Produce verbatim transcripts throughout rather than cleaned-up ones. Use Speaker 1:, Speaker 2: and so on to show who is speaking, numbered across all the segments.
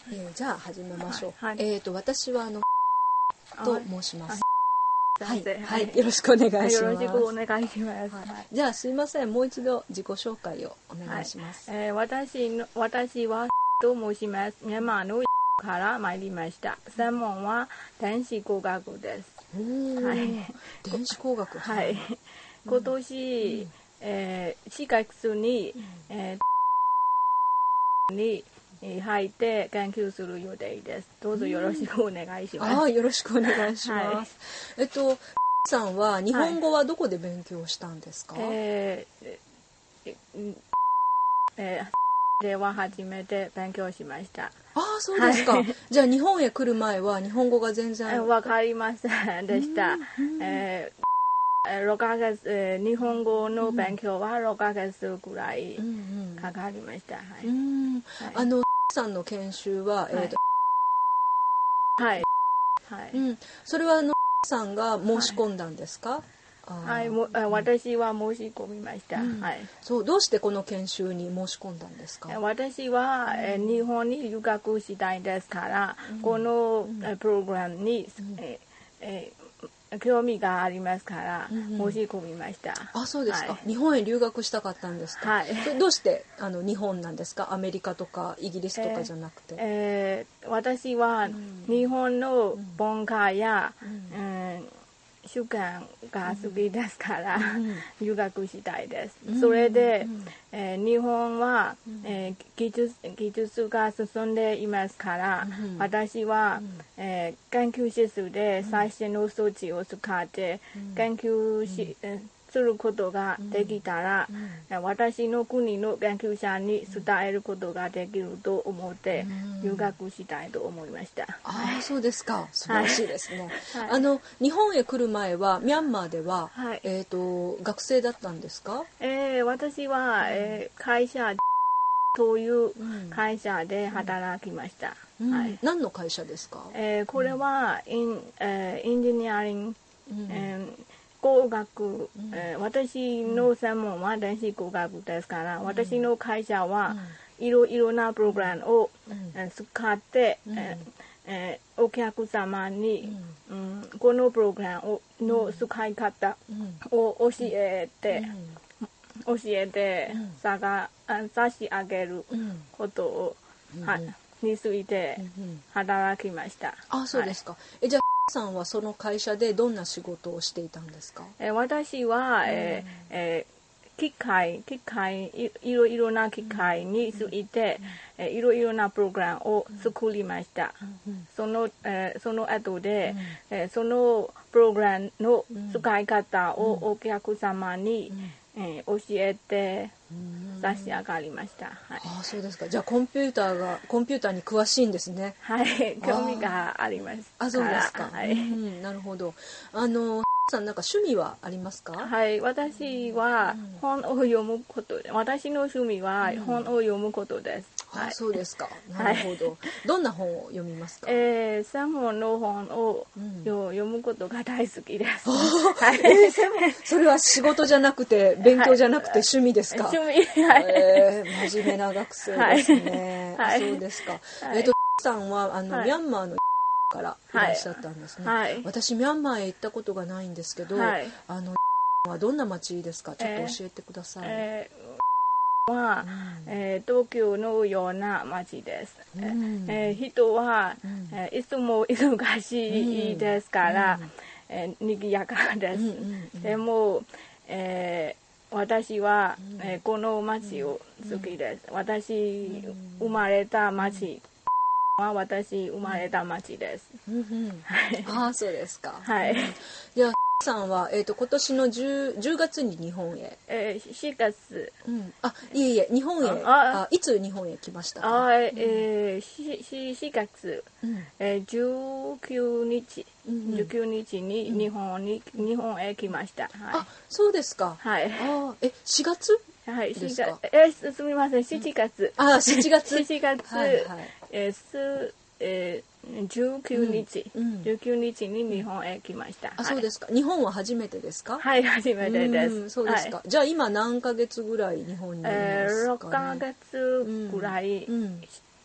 Speaker 1: えー、じゃあ始めましょう。
Speaker 2: はいはい、
Speaker 1: えっ、ー、と私はあのと申します。はい、
Speaker 2: はい、
Speaker 1: よろしくお願いします。
Speaker 2: よろしくお願いします。
Speaker 1: はい、じゃあすいません、もう一度自己紹介をお願いします。
Speaker 2: はい、えー、私の私はと申します。ミャンマーのから参りました。専門は電子工学です。
Speaker 1: はい、電子工学。
Speaker 2: はい。今年、うん、えー、しがつに、うん、えー、に入って研究する予定です。どうぞよろしくお願いします。
Speaker 1: うん、あ、よろしくお願いします。はい、えっとさんは日本語はどこで勉強したんですか？はい、え
Speaker 2: ー、えー、では初めて勉強しました。
Speaker 1: ああ、そうですか。はい、じゃあ日本へ来る前は日本語が全然
Speaker 2: わかりませんでした。えー、ろっかげつ、えー、日本語の勉強はろっかげつくらいかかりました。はい、
Speaker 1: うんはい、あのさんの研修は、えーと
Speaker 2: はい、はい、
Speaker 1: うん、それはあのさんが申し込んだんですか？
Speaker 2: はい、も私は申し込みました。うん、はい。
Speaker 1: そう、どうしてこの研修に申し込んだんですか？
Speaker 2: 私は、うん、日本に留学したいですから、うん、この、うん、プログラムに、うんええ興味がありますから、うん、申し込みました。
Speaker 1: あ、そうですか。
Speaker 2: はい、
Speaker 1: 日本へ留学したかったんですか？
Speaker 2: はい。
Speaker 1: それどうしてあの日本なんですか？アメリカとかイギリスとかじゃなくて。
Speaker 2: えーえー、私は日本の文化や、うんうん習慣が好きですから、うん、留学したいです。うん、それで、うんえー、日本は、うんえー、技術、技術が進んでいますから、うん、私は、うんえー、研究室で最新の装置を使って研究し、うんすることができたら、うん、私の国の研究者に伝えることができると思って留学したいと思いました。
Speaker 1: ああ、そうですか。素晴らしいですね。はい、あの日本へ来る前はミャンマーでは、はい、えっと学生だったんですか？
Speaker 2: えー、私は、えー、会社そういう会社で働きました。
Speaker 1: うんはい、何の会社ですか？
Speaker 2: えー、これはイン、えー、エンジニアリング、うんえー工学、えー、私の専門は電子工学ですから、うん、私の会社はいろいろなプログラムを、うんえー、使って、うんえーえー、お客様に、うんうん、このプログラムの使い方を教えて、うん、教えて、うん、差が差し上げることを、うんはについて働きました。
Speaker 1: あ、そうですか。はい、えじゃあさんはその会社でどんな仕事をしていたんですか？
Speaker 2: え私は、えーえー、機械機械 い, いろいろな機械について、うん、いろいろなプログラムを作りました。うん、その、えー、その後で、うんえー、そのプログラムの使い方をお客様に、うんえー、教えて差し上がりました。はい、
Speaker 1: ああ、そうですか。じゃあコンピューターがコンピューターに詳しいんですね。
Speaker 2: はい、興味がありますから。
Speaker 1: あ、そうですか。はい、うん、なるほど。あのさんなんか趣味はありますか？
Speaker 2: はい、私は本を読むことで、私の趣味は本を読むことです。
Speaker 1: うんはい、あ、そうですか。なるほど。はい、どんな本を読みますか？
Speaker 2: えー、専門の本を、うん、読むことが大好きです。
Speaker 1: はい、えー、それは仕事じゃなくて勉強じゃなくて趣味ですか？
Speaker 2: はい、趣味、はい、
Speaker 1: えー、真面目な学生ですね。はい、あ、そうですか。はい、えっとさんはあの、はい、ミャンマーのからいらっしゃったんですね。はい、私ミャンマーへ行ったことがないんですけど、はい、あのはどんな街ですか？ちょっと教えてください。えー
Speaker 2: えー、は、うんえー、東京のような街です。うんえー、人は、うんえー、いつも忙しいですから、うんえー、賑やかです。うんうんうん、でも、えー、私は、うんえー、この街を好きです。うん、私生まれた街は私生まれた町です。うん
Speaker 1: うんはい、ああ、そうですか。
Speaker 2: はい。うん、
Speaker 1: じゃあさんは、えーと、今年の 10, 10月に日本へ。
Speaker 2: えー、しがつ。
Speaker 1: うん、あ、いえいえ、日本へ。ああいつ日本へ来ましたか？
Speaker 2: あ、えー、し, しがつ、うんえー、じゅうくにち、うんうん、じゅうくにちに日本に、うん、日本へ来ました。はい、
Speaker 1: あ、そうですか。
Speaker 2: はい。
Speaker 1: あ、え、しがつ
Speaker 2: はい、
Speaker 1: ですか？
Speaker 2: えー、すみません、しちがつ。
Speaker 1: あ、しちがつ。
Speaker 2: しちがつ、はいはいえーすえー、じゅうくにち、うん、じゅうくにちに日本へ来ました。
Speaker 1: あ、はい、そうですか。日本は初めてですか？
Speaker 2: はい、初めてです。
Speaker 1: うん、そうですか。はい、じゃあ今何ヶ月ぐらい日本にいますかね？
Speaker 2: えー、ろっかげつぐらい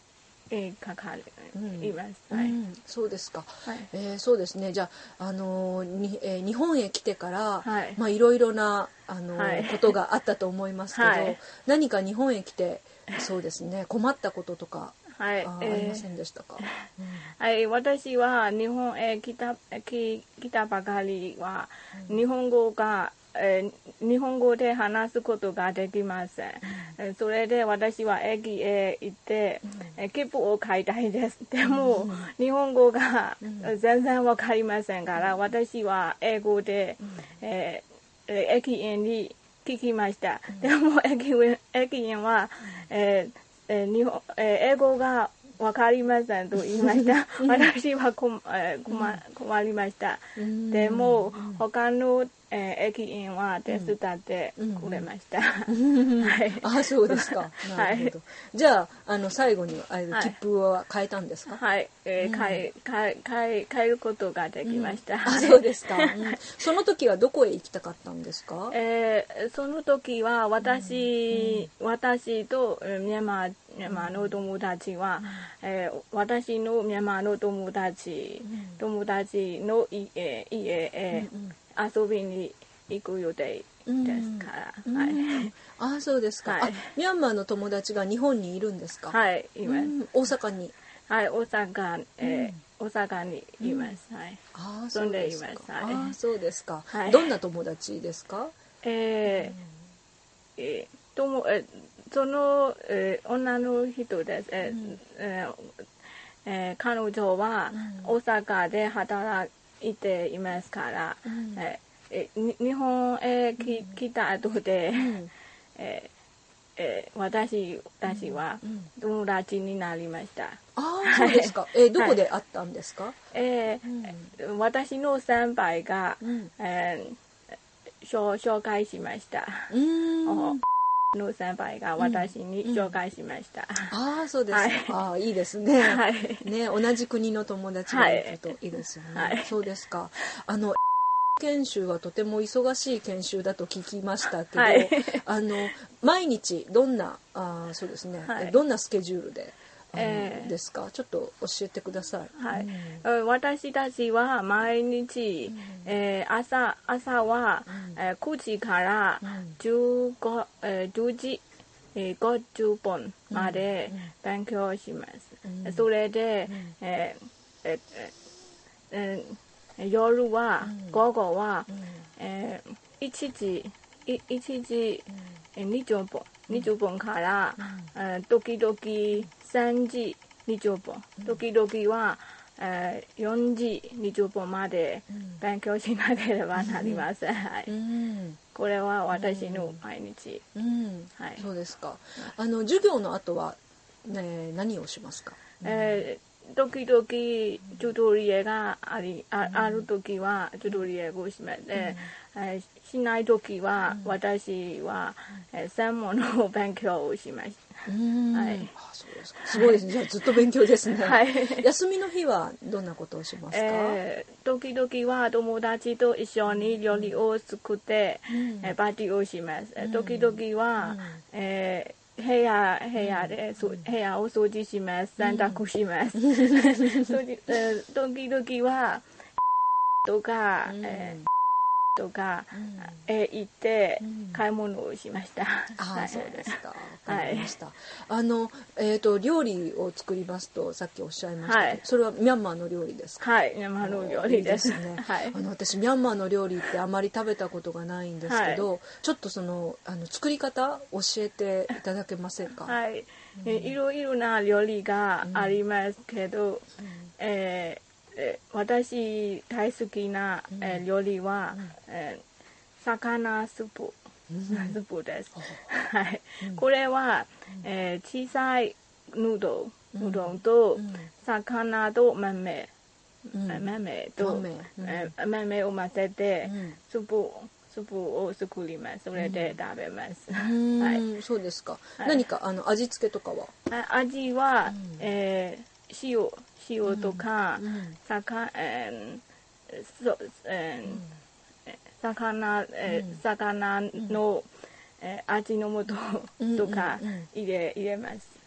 Speaker 2: 絵描かれいます。
Speaker 1: はい。そうですか。はい、えー、そうですね。じゃあ、あのー、に、えー、日本へ来てから、はい、まあいろいろなあのーはい、ことがあったと思いますけど、はい、何か日本へ来てそうですね困ったこととか、はい、あ, ありませんでしたか？
Speaker 2: うん、はい、私は日本へ来た来たばかりは、うん、日本語がえー、日本語で話すことができません、うん、それで私は駅へ行って、うん、切符を買いたいです。でも、うん、日本語が全然わかりませんから、うん、私は英語で、うんえー、駅員に聞きました、うん、でも駅員、駅員は、うんえーえー日本えー、英語がわかりませんと言いました。私は困、えー、困、困りました、うん、でも他のえー、駅員は手伝ってくれました。
Speaker 1: あ、そうですか。なるほど。はい、じゃあ、あの最後にあれ切符は変えたんですか？
Speaker 2: はい、えー、変え変え変え変えることができました。うん、
Speaker 1: あ、そうですか。うん、その時はどこへ行きたかったんですか？
Speaker 2: えー、その時は私、うん、私とミャンマーミャンマーの友達は、うんえー、私のミャンマーの友達、うん、友達の家家へ、うんうん遊びに行く予定ですから、うんはい、
Speaker 1: あそうですか、はい、あミャンマーの友達が日本にいるんですか？
Speaker 2: はいいます、
Speaker 1: 大阪に
Speaker 2: はい大阪、えー、大阪にいます、はい、
Speaker 1: あそうですか、
Speaker 2: はい、
Speaker 1: あそうですか、はい、どんな友達ですか？
Speaker 2: えーえー、ともえその、えー、女の人です、えーえーえー、彼女は大阪で働いていますから、うんえー、日本へ来、うん、来た後で、うんえーえー、私私は友達になりました。
Speaker 1: ああそうですか、えー、どこで会ったんですか？はい
Speaker 2: えーうん、私の先輩が、うんえー、紹介しました。うんの先輩が私に紹介しました。
Speaker 1: うんうん、ああそうですか、はい、ああいいですね、はい、ね同じ国の友達がいるといいですよね、はい、そうですか。あの研修はとても忙しい研修だと聞きましたけど、はい、あの毎日どんなあそうですね、はい、どんなスケジュールでえー、ですか？ちょっと教えてください。
Speaker 2: はいうん、私たちは毎日、うんえー、朝朝は、うんえー、くじからじゅうご、えー、じゅうじ、えー、ごじゅっぷんまで勉強します。うん、それで、うんえーえーえー、夜は、うん、午後は、うんえー、いちじいちじ、うん、にじゅっぷんにじゅっぷんから、うんえー、時々さんじにじゅっぷん、時々は、えー、よじにじゅっぷんまで勉強しなければなりません。はい、これは私の毎日。
Speaker 1: うんうんはい、そうですか。あの授業の後は、ね、何をしますか？
Speaker 2: えー、時々チュートリアルがあり、あ、ある時はチュートリアルをします。えー、しない時は私は、えー、専門の勉強をします。
Speaker 1: はい、あそうですか。すごいですね。じゃあずっと勉強ですね。はい、休みの日はどんなことをしますか？
Speaker 2: えー、時々は友達と一緒に料理を作って、うんえー、パーティーをします。うん、時々は、うんえー部屋部屋で、うん、部屋を掃除します。洗濯します。うん、時々はとか、うんえーとか、うん、え行って買い物をしました。うん、
Speaker 1: あ、はい、そうですか。わかりました。はい、あのえっ、ー、と料理を作りますとさっきおっしゃいましたけど、はい、それはミャンマーの料理ですか？
Speaker 2: はい、ミャンマーの料理です。いいですね。
Speaker 1: はい、あの私ミャンマーの料理ってあまり食べたことがないんですけど、はい、ちょっとそのあの作り方教えていただけませんか？はい、
Speaker 2: うん、いろいろな料理がありますけど、うん、えー私大好きな、うんえー、料理は、うんえー、魚スープ、うん、スープです。はい、うん、これは、えー、小さいヌードル、うどんと、うん、魚と豆、うん、豆と豆、うんえー、豆を混ぜて、うん、スープスープを作ります。それで食べます。
Speaker 1: うん、はい、そうですか。はい、何かあの味付けとかは？
Speaker 2: 味は、うんえー、塩塩とか、うん魚えーそえーうん、魚、えー、魚の、うんえー、味の素とか入れ、入れます。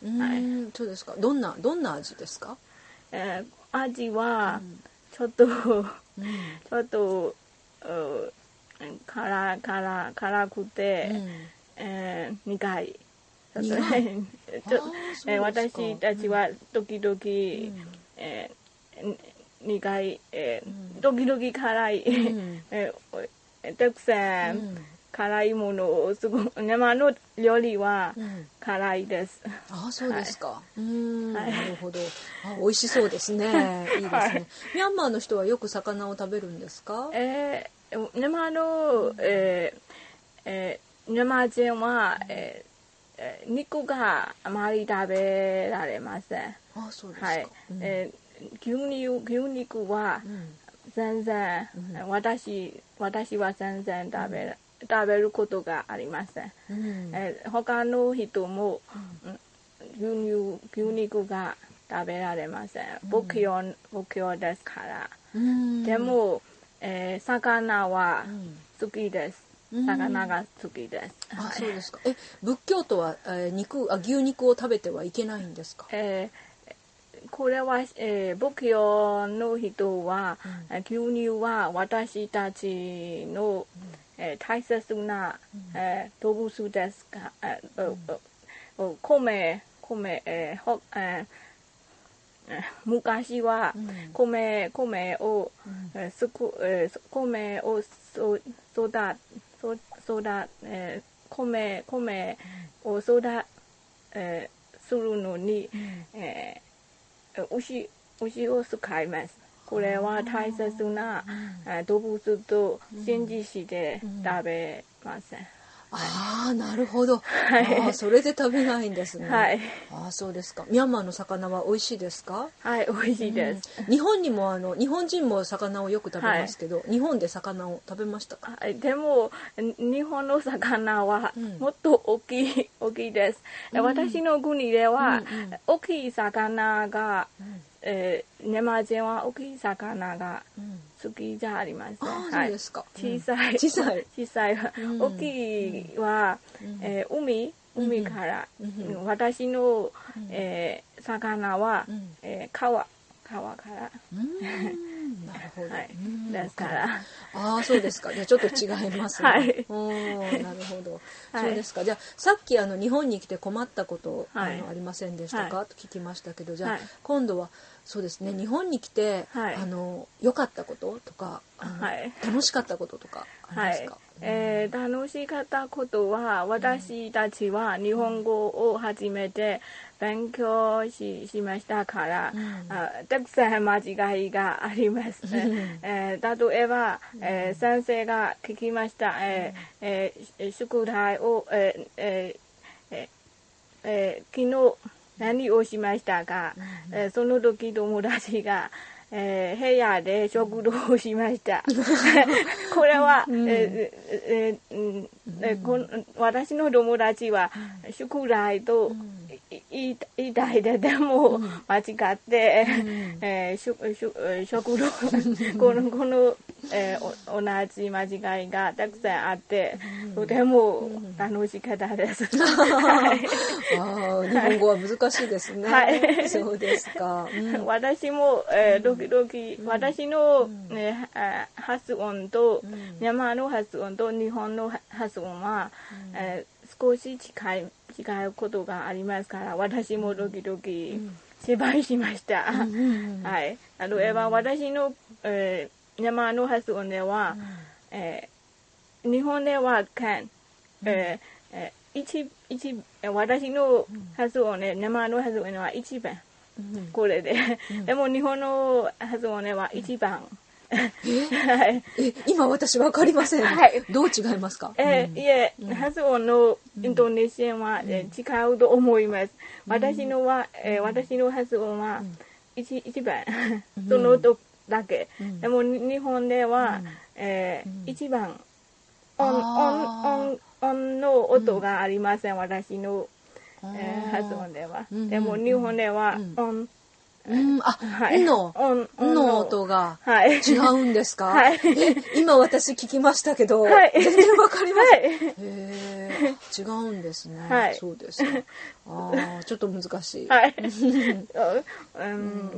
Speaker 1: はい、そうですか。どんなどんな味ですか？
Speaker 2: えー、味はちょっと、うん、ちょっと辛辛辛くて、うん、えー、苦い。苦いちょえー、私たちは時々、うん、えー、苦い、えー、時々辛い、うんえー、たくさん、うん辛いものをすごく生の料理は辛いです。
Speaker 1: うん、ああそうですか。はい、うん、はい、なるほど。あ美味しそうですね。いいですね。はい、ミャンマーの人はよく魚を食べるんですか？
Speaker 2: えー、生の、えーえー、生人は、えー、肉があまり食べられません。
Speaker 1: あそうですか。
Speaker 2: はいうんえー、牛乳牛肉は全然、うん、私私は全然食べられ食べることがありません、うんえー、他の人も、うん、牛乳牛肉が食べられません、うん、仏教仏教ですから、うん、でも、えー、魚は好きです、うん、魚が好きです、
Speaker 1: あ、はい、そうですか。え仏教徒は、えー、肉あ牛肉を食べてはいけないんですか？
Speaker 2: えー、これは、えー、仏教の人は、うん、牛乳は私たちの、うんえー、大切な、うんえー、動物ですが、えーうん、米米、えーほえー、昔は米米を、うんえーすくえー、米をそ育そ育、えー、米米を育、えー、するのに、うんえー、牛牛を使います。これは大切な、うん、動物と信じして食べません。うんうん
Speaker 1: ああなるほど、はい、あそれで食べないんですね、はい、あそうですか。ミャンマーの魚は美味しいですか？
Speaker 2: はい美味しいです、
Speaker 1: うん、日本にもあの日本人も魚をよく食べますけど、はい、日本で魚を食べましたか？
Speaker 2: はい、でも日本の魚はもっと大きい、うん、大きいです、うん、私の国では、うんうん、大きい魚が、うんえー、ネマ人は大きい魚が好きじゃありません、うん
Speaker 1: あそうですか、
Speaker 2: はい、小さい、
Speaker 1: 小さい
Speaker 2: 小さい、うん、大きいは、うんえー、海海から、うん、私の、うんえー、魚は、うんえー、川川から
Speaker 1: うんなるほど、
Speaker 2: はい、ですから
Speaker 1: ああそうですか。じゃあちょっと違いますね、はい、おなるほど、はい、そうですか。じゃあさっきあの日本に来て困ったこと、はい、あのありませんでしたか、はい、と聞きましたけど、じゃあ、はい、今度はそうですね日本に来て、はい、あの良かったこととかあの、はい、楽しかったこととかありますか？はい
Speaker 2: えー、楽しかったことは私たちは日本語を初めて勉強 し, しましたから、うん、あたくさん間違いがあります、うんえー、例えば、えー、先生が聞きました、えーえー、宿題を、えーえーえー、昨日何をしましたか、うんえー、その時友達がえー、部屋で食堂をしました。これは、うんえーえーえー、こん私の友達は宿題と言いたいででも間違って、うんえー、食, 食, 食堂この、このえー、同じ間違いがたくさんあって、とても楽しかったです。
Speaker 1: はい、あ日本語は難しいですね。はい、そうですか。
Speaker 2: うん、私も、えー、時々、うん、私の、ね、発音と、うん、ミャンマーの発音と日本の発音は、うんえー、少し近い違うことがありますから、私も時々失敗しました。うんはい、例えば私の、えーミャンマーの発音では、うんえー、日本ではcan、うんえーえー、一一私の発音で、ミャンマーの発音では一番、うん、これで、うん、でも日本の発音では一番、
Speaker 1: うん、ええ今私分かりません、はい、どう違いますか？
Speaker 2: えー、いえ、うん、発音のイントネーションは、うん、違うと思います、うん、私のは、えー、私の発音は、うん、一, 一番そのとだけ、うん、でも日本では、うんえーうん、一番オン、オン、オン、オンの音がありません、うん、私の、えー、発音では、うん、でも日本では、うん、オン
Speaker 1: うん、あ、はい、の、の音が違うんですか？
Speaker 2: はい、
Speaker 1: え、今私聞きましたけど、はい、全然わかりません。はい、へー、違うんですね。はい、そうですか。ああ、ちょっと難しい。はい。
Speaker 2: うん、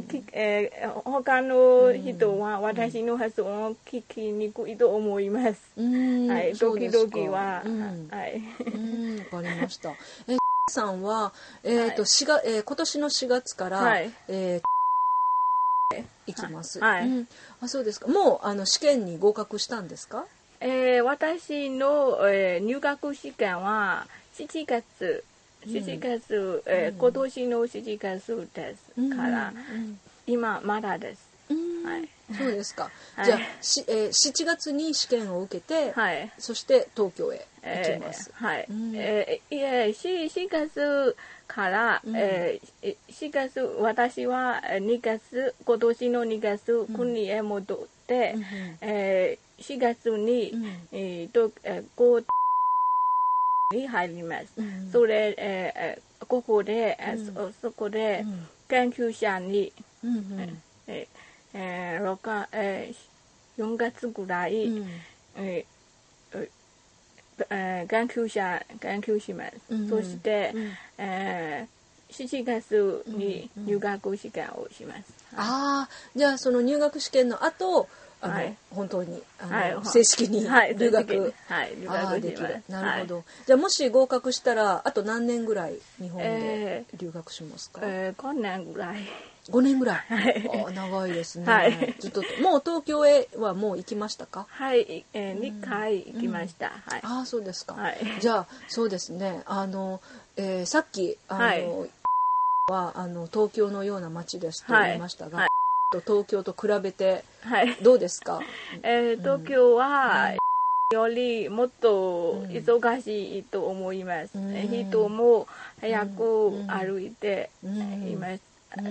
Speaker 2: えー、他の人は私の発音を聞きにくいと思います。うん、はい、時々は、うん、はい。
Speaker 1: うん、わかりました。え、さんは、えっと、しが、えー、今年のしがつから、はい、えー行きます。はい。うん、あ、そうですか。もうあの試験に合格したんですか？
Speaker 2: えー、私の、えー、入学試験はしちがつ、しちがつ、うん、えー、今年のしちがつですから、うんうんうん、今まだです。
Speaker 1: はい。そうですか。はい、じゃあし、えー、しちがつに試験を受けて、はい、そして東京へ行きます。
Speaker 2: えー、はい。うん、えー、いえ、しがつから、うん、えー、しがつ私はにがつ今年のにがつ国へ戻って、うん、えー、しがつに、うん、えー、と、えー、こうに入ります。うん、それ、えー、ここで、うん、そ, そこで、うん、研究者に、うんうんえーえー、ろくえー、よんがつぐらい、うんえーえー、研究者研究します。うん、そして、うんえー、しちがつに入学試験をします。うんうんはい、
Speaker 1: ああ、じゃあその入学試験の後あの、はい、本当にあの、はい、正式に留学、
Speaker 2: はい、留
Speaker 1: 学できる。なるほど。はい、じゃあもし合格したらあと何年ぐらい日本で留学しますか？
Speaker 2: えー、ごねんぐらい。
Speaker 1: ごねんぐらい。はい、あ、長いですね。はい、ちょっともう東京へはもう行きましたか？
Speaker 2: はい、えー、にかい行きました。うんはい、
Speaker 1: ああ、そうですか。はい、じゃあそうですね。あの、えー、さっきあの、はい、はあの東京のような街ですと言いましたが。はいはい東京と比べてどうですか？はい
Speaker 2: えー、東京は、うん、よりもっと忙しいと思います。うん、人も早く歩いています。うんうん、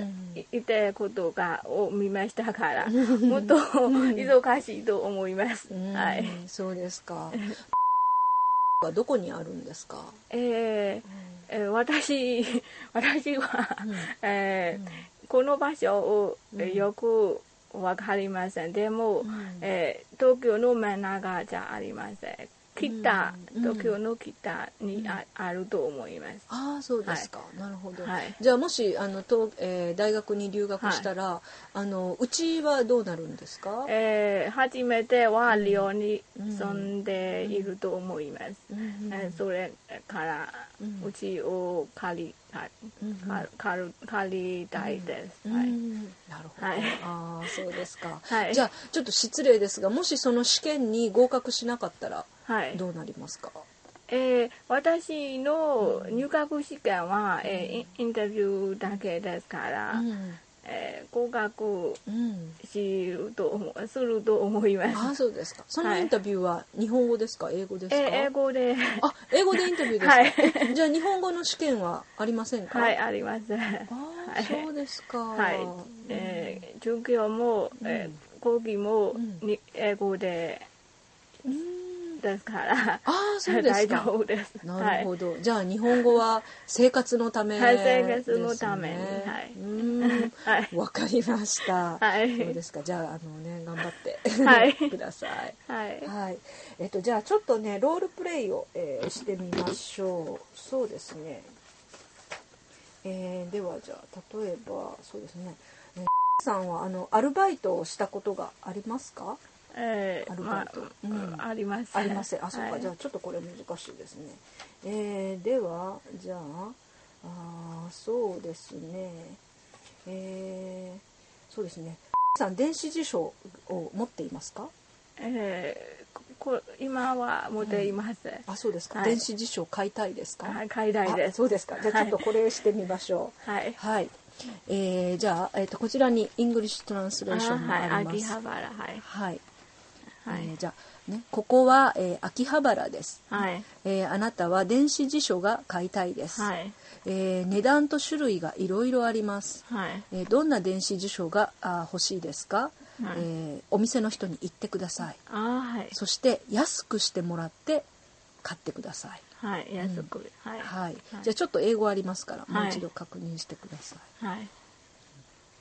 Speaker 2: いたことがを見ましたからもっと忙しいと思います。はい、
Speaker 1: そうですか。はどこにあるんですか？
Speaker 2: えーえー、私私は、うんえーうんこの場所をよくわかりません。でも、うんえー、東京の真ん中じゃありません。北、うん、東京の北に あ,、うん、あると思います。
Speaker 1: ああ、そうですか。はい、なるほど。はい、じゃあもしあのと、えー、大学に留学したら、はい、あのうちはどうなるんですか？
Speaker 2: えー、初めては寮に住んでいると思います。うんうんえー、それからうちを借り借り借りたいです。はい、
Speaker 1: なるほど。はい、ああ、そうですか。はい、じゃあちょっと失礼ですが、もしその試験に合格しなかったらどうなりますか？はい
Speaker 2: えー、私の入学試験は、うんえー、インタビューだけですから、うんえー、合格しると思う、すると思います。
Speaker 1: あ、そうですか。そのインタビューは日本語ですか、英語ですか？
Speaker 2: えー、英語で。
Speaker 1: あ、英語でインタビューですか？はい、えじゃあ日本語の試験はありませんか？
Speaker 2: はい、あります。あ、
Speaker 1: はい、そうですか。
Speaker 2: はい、えー、授業も、えー、講義もに、うん、英語で。うんですから
Speaker 1: あそうですか大
Speaker 2: 丈夫です。
Speaker 1: なるほど、はい、じゃあ日本語は生活のためですね。はい、
Speaker 2: 生活のために、はい、
Speaker 1: うんはい、わかりました。はい、そうですか。じゃああのね頑張ってはい、ください。はい、はい、えっとじゃあちょっとねロールプレイを、えー、してみましょう。そうですね。えー、ではじゃあ例えばそうですね。えー、さんはあのアルバイトをしたことがありますか？
Speaker 2: えー、アルバイト、まあうん、あります。
Speaker 1: ありません。あ、そうか、はい、じゃあちょっとこれ難しいですね。えー、ではじゃあ、あそうですね。えー、そうですね。さん電子辞書を持っていますか？
Speaker 2: えー、こ今は持っています。うん、
Speaker 1: あ、そうですか。はい、電子辞書買いたいですか？
Speaker 2: はい、買いたいです。
Speaker 1: そうですか。じゃあちょっとこれをしてみましょう。はい。はい。えー、じゃあえっ、ー、とこちらにイングリッシュトランスレーションもあります。
Speaker 2: 秋葉原はい。
Speaker 1: はい。はい、えー、じゃあ、ね、ここは、えー、秋葉原です、はいえー、あなたは電子辞書が買いたいです、はいえー、値段と種類がいろいろあります、はいえー、どんな電子辞書があ欲しいですか、はいえー、お店の人に言ってください、あ、はい、そして安くしてもらって買ってください。
Speaker 2: はい、安く、うん
Speaker 1: はいはい、じゃあちょっと英語ありますから、はい、もう一度確認してください。はい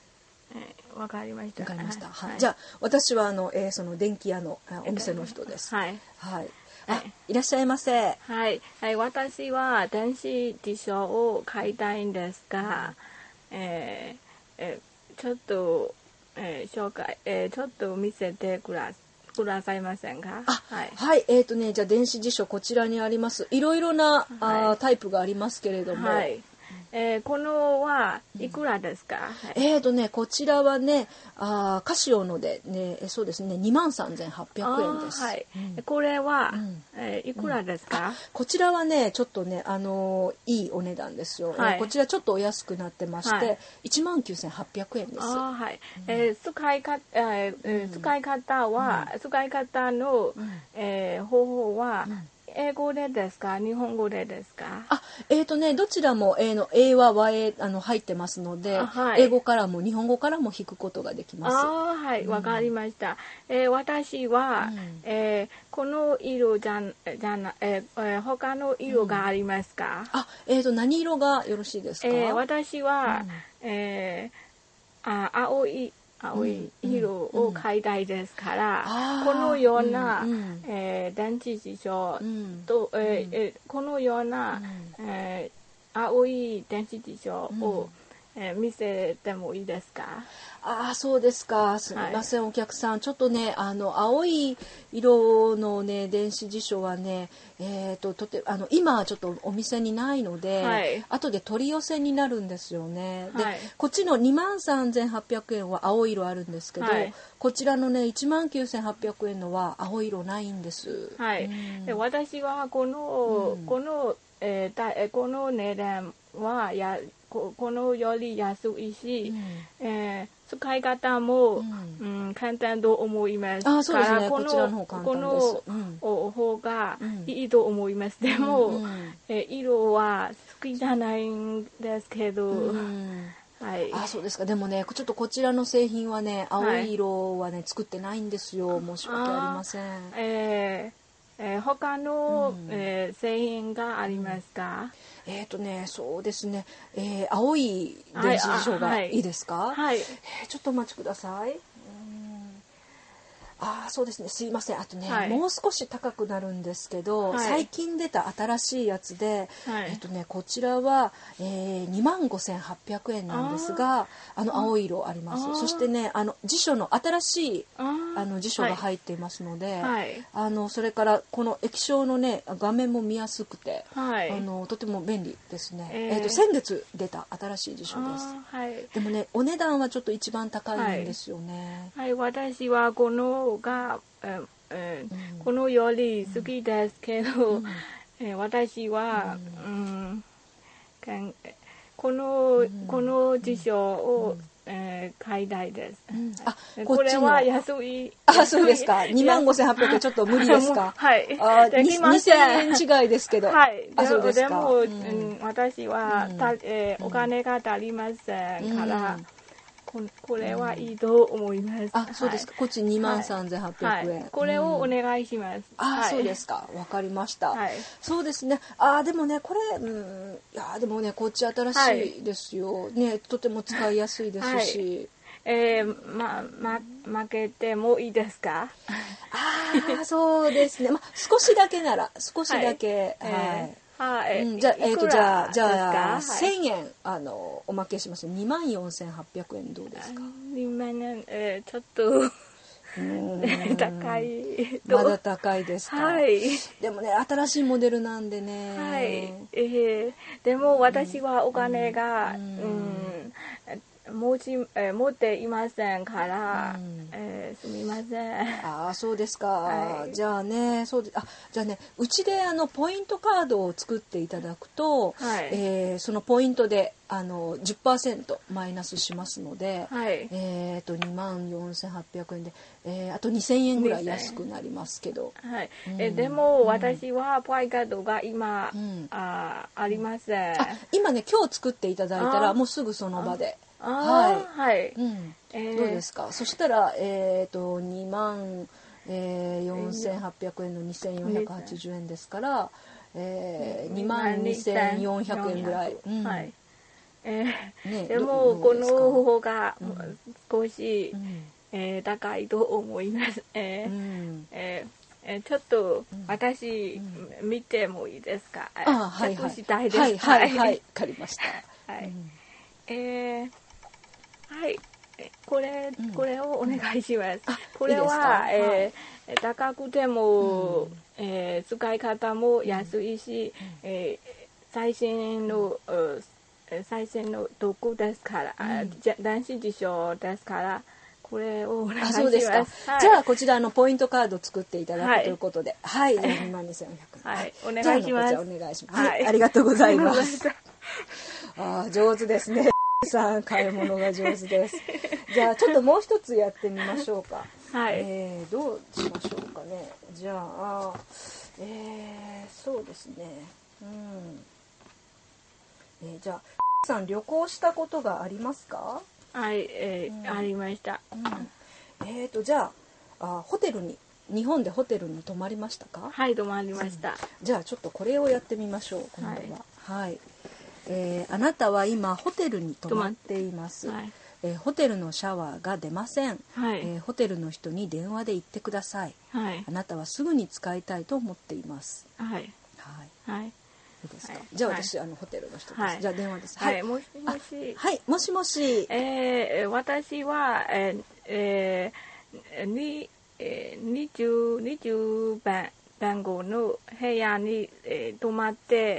Speaker 2: わかりました。
Speaker 1: わかりました。
Speaker 2: はい。
Speaker 1: はい、じゃあ私はあの、えー、その電気屋のお店の人です。
Speaker 2: はい。
Speaker 1: はい。あ、いらっしゃいませ。
Speaker 2: はい。はい。私は電子辞書を買いたいんですが、うん、えー、えー、ちょっと、えー、紹介、えー、ちょっと見せてください。くださいませんか。
Speaker 1: あ、はい、はい、えっ、ー、とね、じゃあ電子辞書こちらにあります。いろいろな、はい、あタイプがありますけれども、
Speaker 2: はい、えー、このはいくらですか。
Speaker 1: うん、えっ、ー、とね、こちらはね、あカシオのでね、そうですね、にまんさんぜんはっぴゃくえんです。
Speaker 2: はい、
Speaker 1: うん、
Speaker 2: これは、うんえー、いくらですか。うん、
Speaker 1: こちらはね、ちょっとね、あのー、いいお値段ですよ。はい、こちらちょっとお安くなってまして、はい、いちまんきゅうせんはっぴゃくえんです。
Speaker 2: あ、はい、うん、えー、使いか、えーうん、使い方は、うん、使い方の、うんえー、方法は、うん英語でですか日本語でですか。
Speaker 1: あ、えーとね、どちらも A の A は和英あの入ってますので、はい、英語からも日本語からも弾くことができます。
Speaker 2: あはいわ、うん、かりました。えー、私は、うんえー、この色じゃじゃな、えー、他の色がありますか。
Speaker 1: うん、あ、えーと何色がよろしいですか。
Speaker 2: えー、私は、うんえー、あ青い青い色を買いたいですから、うんうん、このような、うんうんえー、電子辞書と、うんえーえー、このような、うんえー、青い電子辞書を、うんえー、見せてもいいですか。
Speaker 1: ああそうですか。すみません、はい、お客さんちょっとねあの青い色のね電子辞書はねえっ、ー、ととてあの今はちょっとお店にないので、はい、後で取り寄せになるんですよね。で、はい、こっちのにまんさんぜんはっぴゃくえんは青い色あるんですけど、はい、こちらのねいちまんきゅうせんはっぴゃくえんのは青い色ないんです。
Speaker 2: はい。うん、で私はこの、うん、この、えー、この値段はやこ, このより安いし、うんえー、使い方も、うんうん、簡単と思います。
Speaker 1: あそうですね、
Speaker 2: この
Speaker 1: こちらの方簡単です。
Speaker 2: この方がいいと思います。うん、でも、うんうんえー、色は好きじゃないんですけど、うんはい、
Speaker 1: あそうですか。でもねちょっとこちらの製品はね青い色はね、はい、作ってないんですよ。申し訳ありません。
Speaker 2: えーえー、他の、うんえー、製品がありますか。
Speaker 1: うん、えっ、ー、とねそうですね、えー、青い電子辞書がいいですか。はい、えー、ちょっとお待ちください。あそうですねすいませんあとね、はい、もう少し高くなるんですけど、はい、最近出た新しいやつで、はい、えっとねこちらは、えー、にまんごせんはっぴゃくえんなんですがあの青い色あります。そしてねあの辞書の新しいあの辞書が入っていますので、はい、あのそれからこの液晶のね画面も見やすくて、はい、あのとても便利ですね。えーえー、と先月出た新しい辞書です。はい、でもねお値段はちょっと一番高いんですよね。
Speaker 2: はい、はい、私はこのが、うんうん、このより好きですけど、うんえー、私は、うんうん、この、うん、この辞書を、うんえー、買いたいです、うん、あこ, これは安い。
Speaker 1: あそうですか。にまんごせんはっぴゃくえんちょっと無理ですか。
Speaker 2: はい
Speaker 1: あできません。にせんえん違いですけど。
Speaker 2: はい
Speaker 1: あそうですか。
Speaker 2: でも、うん、私は、うんたえー、お金が足りませんから、うんこ, これはいいと思います。うん、
Speaker 1: あ、そうですか。はい、こっちにまんさんぜんはっぴゃくえん、はいはい。
Speaker 2: これをお願いします。うん、
Speaker 1: あ、はい、そうですか。わかりました。はい、そうですね。あ、でもね、これ、うん、いやでもね、こっち新しいですよ。はい、ね、とても使いやすいですし。
Speaker 2: はい、えー、まま負けてもいいですか。
Speaker 1: ああ、そうですね。ま少しだけなら、少しだけ、はい。はい。
Speaker 2: はい、
Speaker 1: うん、じゃあ、えっ、ー、と、じゃあ、じゃあ、せんえん、あの、おまけします。にまんよんせんはっぴゃくえんどうですか。
Speaker 2: にまんえん、えー、ちょっと高い。
Speaker 1: まだ高いですか。
Speaker 2: はい。
Speaker 1: でもね、新しいモデルなんでね。
Speaker 2: はい。えー、でも私はお金が、うん、うん持ちえー、持っていませんから、うんえー、すみません。
Speaker 1: ああそうですか、はい、じゃあねそうであじゃあねうちであのポイントカードを作っていただくと、はいえー、そのポイントであの じゅっパーセント マイナスしますので、はいえー、とにまんよんせんはっぴゃくえんで、えー、あとにせんえんぐらい安くなりますけど、
Speaker 2: はいうん、えでも私はポイカードが今、うん、あ, ありません。あ
Speaker 1: 今ね今日作っていただいたらもうすぐその場で。
Speaker 2: はい、はい
Speaker 1: うんえー、どうですか。そしたら、えー、とにまんよんせんはっぴゃくえんのにせんよんひゃくはちじゅうえんですから、えー、にまんにせんよんひゃくえんぐらい、うんはい
Speaker 2: えーね、でもこの方が少し、うんえー、高いと思います。えーうんえー、ちょっと私、うん、見てもいいですか？
Speaker 1: あ、はいはい、
Speaker 2: チェックしたいです。
Speaker 1: はいはいはい、わかりました。
Speaker 2: はい、うん、えー、はい。これ、うん、これをお願いします。これは、いいえー、高くても、うん、えー、使い方も安いし、うんえー、最新の、うん、最新の道具ですから、うん、男子辞書ですから、これをお願いします。あ、そうですか。
Speaker 1: はい、じゃあこちらのポイントカード作っていただくということで、はい、はい、じゃあにまんにせんよんひゃくえん。
Speaker 2: はい、お願いします。
Speaker 1: じゃあこちらお願いします。はい、はい、ありがとうございます。あ、上手ですね。さん買い物が上手です。じゃあちょっともう一つやってみましょうか。はい。えー、どうしましょうかね。じゃあ、えー、そうですね。うん。えー、じゃあさん旅行したことがありますか？
Speaker 2: はい、えーうん、ありました。
Speaker 1: うん、えーとじゃあ、あホテルに日本でホテルに泊まりましたか？
Speaker 2: はい、泊まりました。うん、
Speaker 1: じゃあちょっとこれをやってみましょう今度は。はい。はいえー、あなたは今ホテルに泊まっています、はいえー、ホテルのシャワーが出ません、はいえー、ホテルの人に電話で言ってください、はい、あなたはすぐに使いたいと思っています。はい、はいはい、いいですか、はい、じゃあ私、はい、あのホテルの人です、はい、じゃあ電話です。
Speaker 2: はい、はい、もしもし。
Speaker 1: はい、もしもし。
Speaker 2: えー、私は、えーえー、に、えー、にじゅう、にじゅうばん番号の部屋に、えー、泊まって、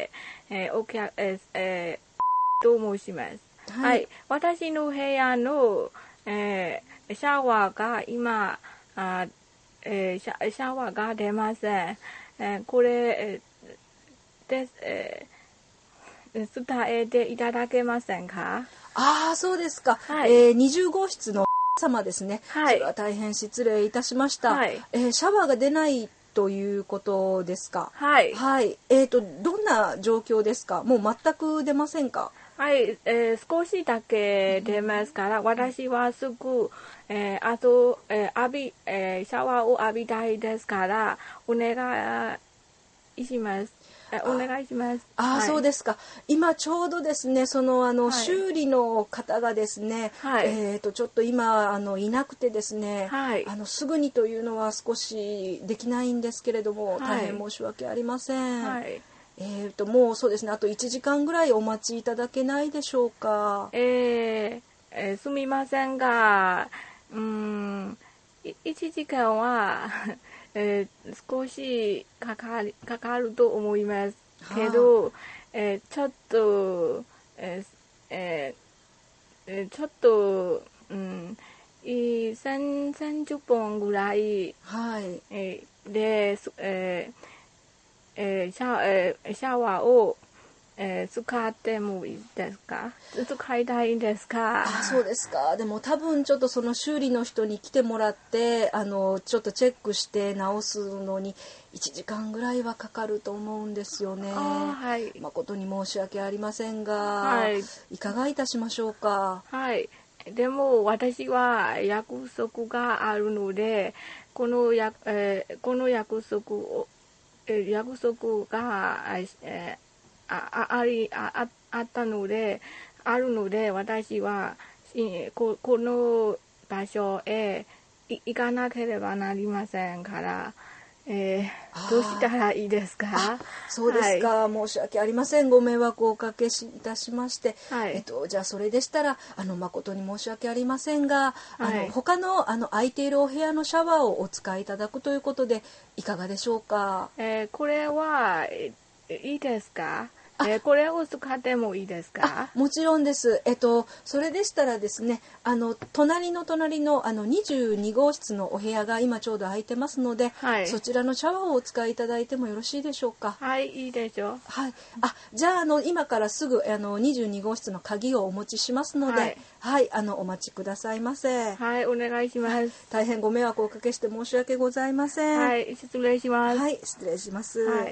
Speaker 2: えー、お客、えーえー、と申します。はい、はい、私の部屋の、えー、シャワーが今、あえー、シャ、シャワーが出ません。えー、これ、えー、です、えー、伝えていただけませんか？
Speaker 1: ああ、そうですか。はい、えー、にじゅうごうしつの様ですね。はい、それは大変失礼いたしました。はい、えー、シャワーが出ないということですか？はい。はい。えっと、どんな状況ですか？もう全く出ませんか？
Speaker 2: はい、えー、少しだけ出ますから、うん、私はすぐ、えー、あと、えー、浴び、えー、シャワーを浴びたいですから、お願いします。お願いします。
Speaker 1: ああ、はい、そうですか。今ちょうどですね、そのあの、はい、修理の方がですね、はい、えっとちょっと今あのいなくてですね、はい、あのすぐにというのは少しできないんですけれども、はい、大変申し訳ありません。はい、えっともうそうですね、あといちじかんぐらいお待ちいただけないでしょうか。
Speaker 2: えーえー、すみませんが、うーん、いちじかんはえー、少しかかり、かかると思いますけど、はあえー、ちょっと、えーえー、ちょっと、うん、いさんじゅっぷんぐらい、はいえー、で、えーえーシャえー、シャワーをえー、使ってもいいですか？使いたいんですか？
Speaker 1: あ、そうですか。でも多分ちょっとその修理の人に来てもらってあのちょっとチェックして直すのにいちじかんぐらいはかかると思うんですよね。はい、誠に申し訳ありませんが、はい、いかがいたしましょうか？
Speaker 2: はい。でも私は約束があるのでこのや、えー、この約束を、えー、約束が、えーあ, あ, り あ, あったのであるので私は こ, この場所へ行かなければなりませんから、えー、どうしたらいいですか？
Speaker 1: そうですか、はい、申し訳ありません。ご迷惑をおかけしいたしまして、はい、えっと、じゃあそれでしたらあの誠に申し訳ありませんが、はい、あの他のあの空いているお部屋のシャワーをお使いいただくということでいかがでしょうか？
Speaker 2: えー、これはいいですか？えー、これを使ってもいいですか？
Speaker 1: もちろんです。えっとそれでしたらですね、あの隣の隣のあのにじゅうにごうしつのお部屋が今ちょうど空いてますので、はい、そちらのシャワーをお使いいただいてもよろしいでしょうか？
Speaker 2: はい、いいでしょう。
Speaker 1: はい。あ、じゃああの今からすぐあのにじゅうにごうしつの鍵をお持ちしますので、はい、はい、あのお待ちくださいませ。
Speaker 2: はい、お願いします。
Speaker 1: 大変ご迷惑をおかけして申し訳ございません。
Speaker 2: はい、失礼します。
Speaker 1: はい、失礼します。はい。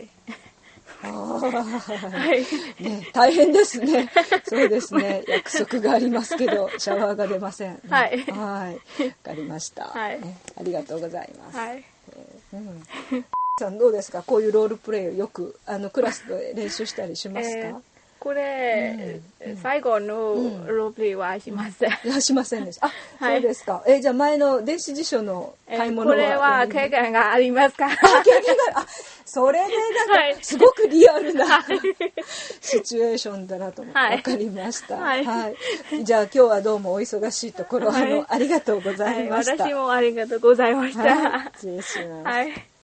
Speaker 2: はい
Speaker 1: ね、大変ですね。そうですね。約束がありますけど、シャワーが出ません。ね、はい。はい。わかりました、はいね。ありがとうございます。はい。えー、うん。さんどうですか？こういうロールプレイをよくあのクラスで練習したりしますか？えー
Speaker 2: これ、うん、最後のロープレイはしません。
Speaker 1: うん、しませんでした。あ、はい、そうですか。え、じゃあ前の電子辞書の買い物は、
Speaker 2: これは経験がありますか？あ、
Speaker 1: 経験があ、それでなんかすごくリアルな、はい、シチュエーションだなと思って、はい、分かりました、はいはい。じゃあ今日はどうもお忙しいところ、はい、あのありがとうございました。
Speaker 2: はい、私もありがとうございました。
Speaker 1: はい、失礼します。はい。